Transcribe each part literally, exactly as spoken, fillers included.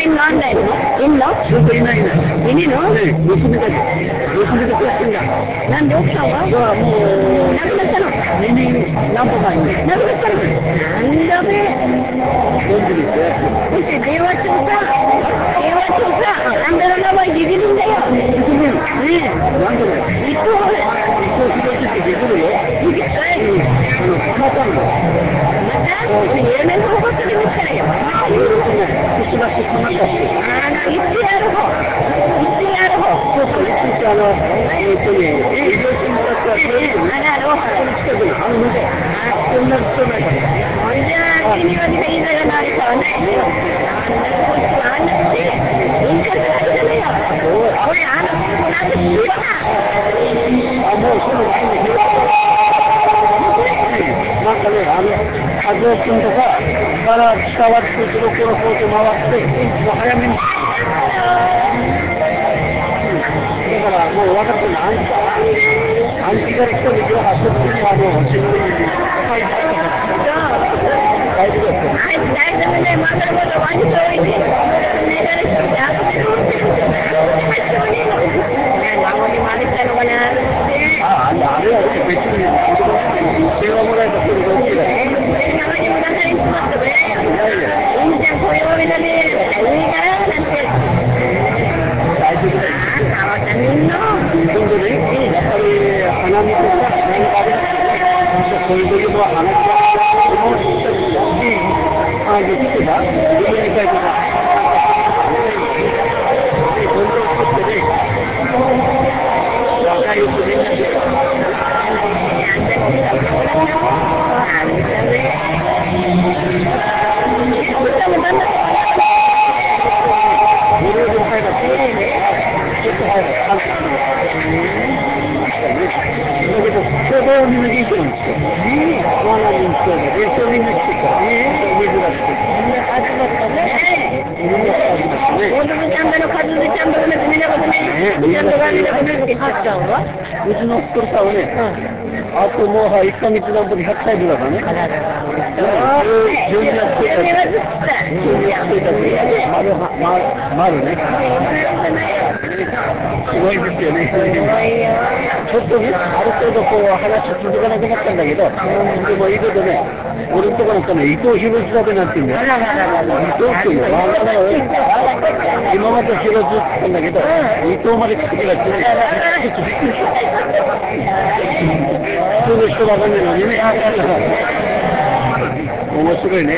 犬あんだよ。いんの？ずっといないね。いねえの？ね、娘だけ。娘と暮らしてんだ。なんで奥さんは？はもう、亡くなったの？にねん何歩前に。亡くなったの？なんだべ。ごじに出会ってる。そして電話帳さ、電話帳さ、あんたの名前できるんだよ。できる？ねえ。なんでだよ。伊藤、伊藤博士ってできるよ。できる？うん。あの、浜ちゃんの。また？有名な方ばっかりですからよ。ああ、いろいろとね、口出しかまったして。あの、いつやる方。いつやる方。そうそう、いついつあの、えっとね、営業してもらってやってるんだけど、この近くの、あの、見て、こんなに人ないから。ほいじゃあ、気には見ていいだよな、あれさね。あんなこっちはあんなくて、いいからないじゃないよ。これ、あの、この後聞くわ。あ、もうその前に。なんかね、あの、和夫君とかから伝わってくるコロコロと回って、もう早めに。だからもう分かってるの、あんた、あんたから来た時は、そっちにあの、自分に書いてあったから。大丈夫だったね。はい、大丈夫ね、まだまだワニとおいで。ねだれして、あとで乗ってる。あ、そうねの。ね、孫にもあれしたのかなと思って。あ、あれは別に、電話もらえばそれで OK だよ。え、名前にも出されてしまったべ。いいんじゃん、こういうわけだね。いいかよ、なんて。大丈夫だよ。あ、わかんねえの。今度ね、やっぱり花見とか、何かありますよね。そういう時も話し合って、もうちょっとですよ。あ、できてた？家に帰ってた。今度を取ってね、若いよくみんなで。あんたにさ、これなもん。あんたね。奥さんも旦那さんも無料で入らせてね。ちょっと入る。あんた。だけど、ちょうどみんな元気なんですよ。わな人気で、え、そうみんな来てから。珍しく。みんな集まったね。みんな集まったね。大友ちゃんだの、和でちゃんだの、みんなことね。みんながみんなことね。はっちゃんはうちの太さんはね、あともうはいっかげつなんとひゃっさいぶだからね。あららら。じゅうにがつついたち。じゅうにがつついたち。丸は、丸ね。すごいですよね。すごいよ。ちょっとね、ある程度こう話続かなくなったんだけど、でもいいことね、俺のとこなんかね、伊藤博だけなってんだよ。伊藤っていうのは、今まで博って言ったんだけど、伊藤まで来てくれってね、ちょっとびっくりした。普通の人わかんないのにね。面白いね。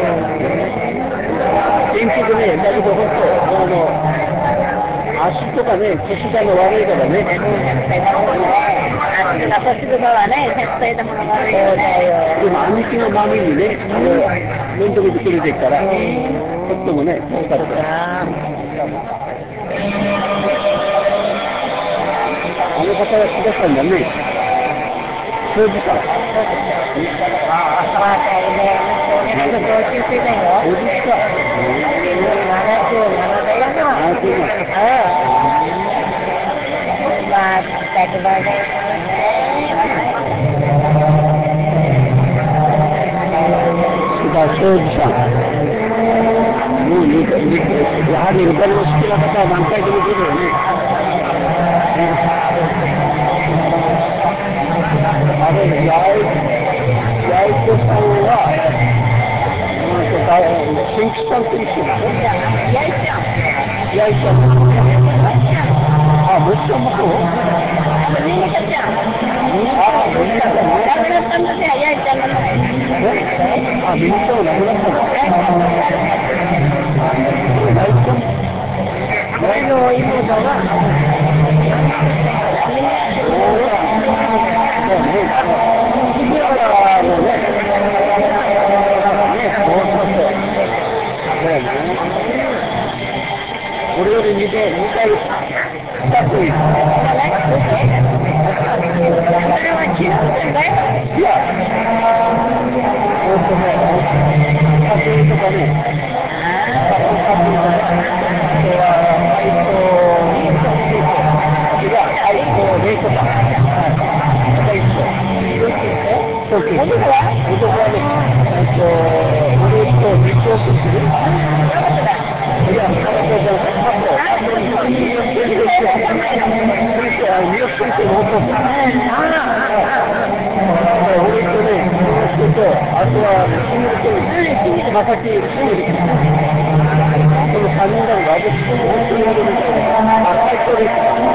元気でね、だけど本当、あの、足とかね、腰がの悪いからね。ひゃくさいだもんね。足が年とかはね、ひゃくさいだもの悪いよね。でも兄貴がマミにね、あの、面倒見てくれてから、とってもね、助かった。あの方が来だったんだね。そうですか。そうですか。ああ、まあ、ね、息子ね、同級生だよ。そうですか。ななじゅうななだよな。ああ、そうなんだ。まあ、ちっちゃい子だね。須田昌司さん。もうね、やはりゆかりの好きな方は何回でも来るよね。あれ、八重、八重子さんは、うんと、だ、千吉さんと一緒でしょ？八重ちゃん。八重ちゃん。あ、もっちゃんもそう？あの、新潟ちゃん。ああ、新潟ちゃんね。亡くなったんだね、八重ちゃんの前。え？あ、新潟は亡くなったの？八重ちゃん。八重ちゃん。うちの妹は、みんな知ってるよ。そうね。だからもうね、ね、そうそうそう。そうね。俺よりにで、にかい、ふたついる。そうね。それは中学生かい？いや、えっとね、家庭とかね、家庭家庭とか、あとは、愛子、いや、愛子、玲子さん。はい。が一緒。同級生？同級生。男は？男はね、 と、売ると肉を食ってる。いや、タバコじゃなくて、タバコ。身をつけて、身をつけて、もっと。ああ、俺とね、身をつけて、あとは、死ぬと、まさき、死ぬと。この三人だが、私、本当にやるみたいな。あ、最高です。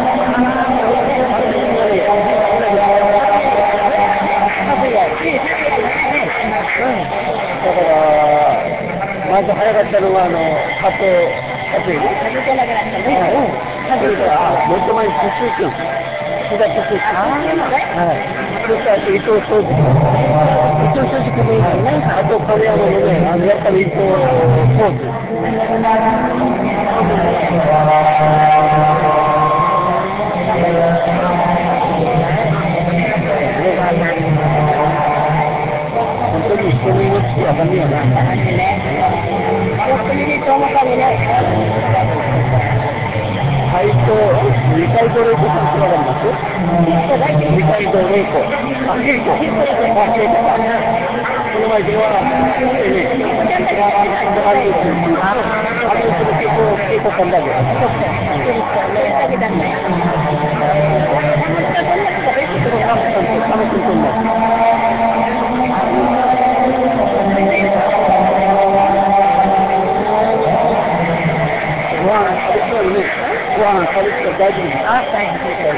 だから、まず早かったのは、あの、ハト、ハトいる。ハトじゃなくなったね。それから、もっと前にプス君。木田プス君。はい。それから、あと伊藤正司君。伊藤正司君もいいね。あと、亀山のね、あの、やっぱり伊藤ポーズ。本当に人の命ってやばみやな。やばみね。本当に人のおかげで。斎藤、二階堂玲子さんってわかります？二階堂玲子。あ、玲子。あ、玲子さん。この前電話してね。あの人、あの人も結構稽古したんだけど。そうそう。一人一人だけだね。ご飯食べたらね、ご飯食べたら大丈夫です。あ、大丈夫です。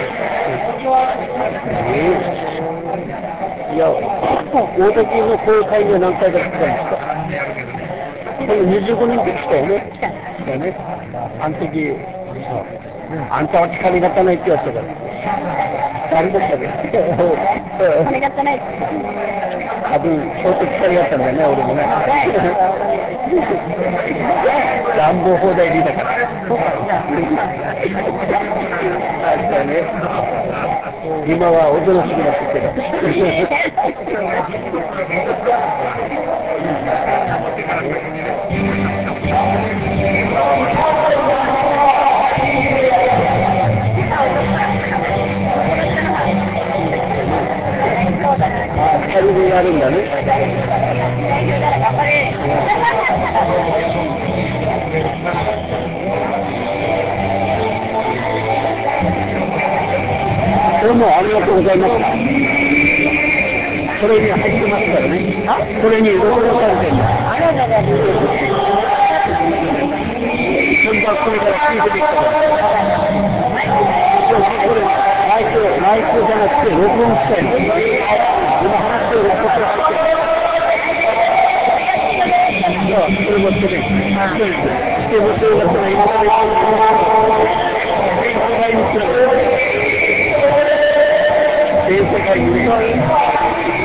いや、大滝のこういう会議は何回か来たんですか？このにじゅうごねんって来たよね。来たよね。あの時、あんたは金がたないって言われたから。誰だったっけ？金がたない。多分、相当疲れだったんだよね、俺もね。乱暴放題理だから。そうか、じゃあ。あったね。今はおとなしくなってきてる。二人でやるんだね。どうもありがとうございました。これに入ってますからね。これに録音されてるんだ。あららら。本当はこれから聞いてきたから。マイク、マイクじゃなくて録音してるの。今話してることは入ってる。そう、それ持ってね。そうです。で、持ってよかったら今までこの全世界に来る。全世界にね。